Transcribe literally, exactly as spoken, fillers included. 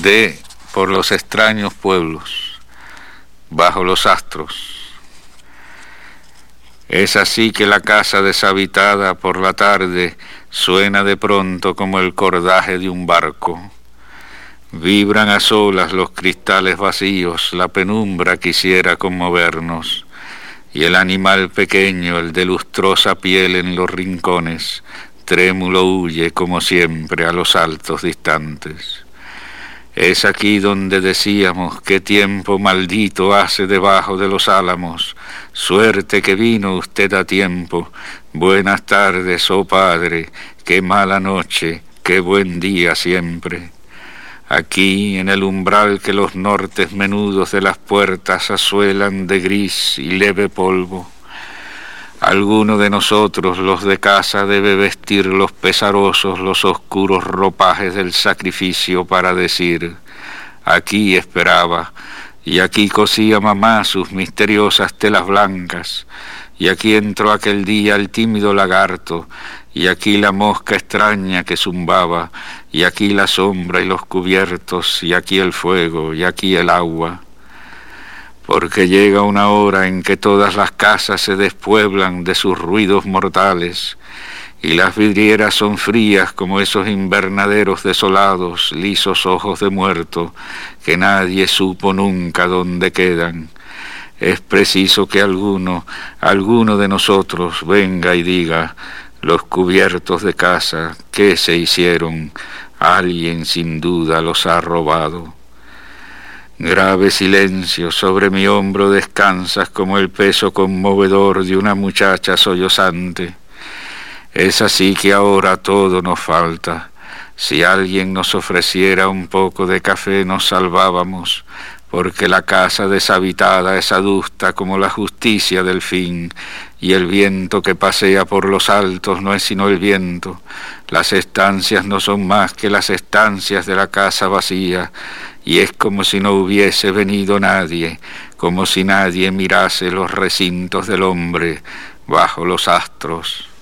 de por los extraños pueblos, bajo los astros. Es así que la casa deshabitada por la tarde suena de pronto como el cordaje de un barco. Vibran a solas los cristales vacíos, la penumbra quisiera conmovernos, y el animal pequeño, el de lustrosa piel en los rincones, trémulo huye como siempre a los altos distantes. Es aquí donde decíamos qué tiempo maldito hace debajo de los álamos. Suerte que vino usted a tiempo. Buenas tardes, oh padre, qué mala noche, qué buen día siempre. Aquí en el umbral que los nortes menudos de las puertas asuelan de gris y leve polvo, alguno de nosotros, los de casa, debe vestir los pesarosos, los oscuros ropajes del sacrificio para decir: aquí esperaba, y aquí cosía mamá sus misteriosas telas blancas, y aquí entró aquel día el tímido lagarto, y aquí la mosca extraña que zumbaba, y aquí la sombra y los cubiertos, y aquí el fuego, y aquí el agua. Porque llega una hora en que todas las casas se despueblan de sus ruidos mortales, y las vidrieras son frías como esos invernaderos desolados, lisos ojos de muerto, que nadie supo nunca dónde quedan. Es preciso que alguno, alguno de nosotros venga y diga: los cubiertos de casa, ¿qué se hicieron? Alguien sin duda los ha robado. Grave silencio, sobre mi hombro descansas como el peso conmovedor de una muchacha sollozante. Es así que ahora todo nos falta. Si alguien nos ofreciera un poco de café nos salvábamos, porque la casa deshabitada es adusta como la justicia del fin, y el viento que pasea por los altos no es sino el viento. Las estancias no son más que las estancias de la casa vacía, y es como si no hubiese venido nadie, como si nadie mirase los recintos del hombre bajo los astros.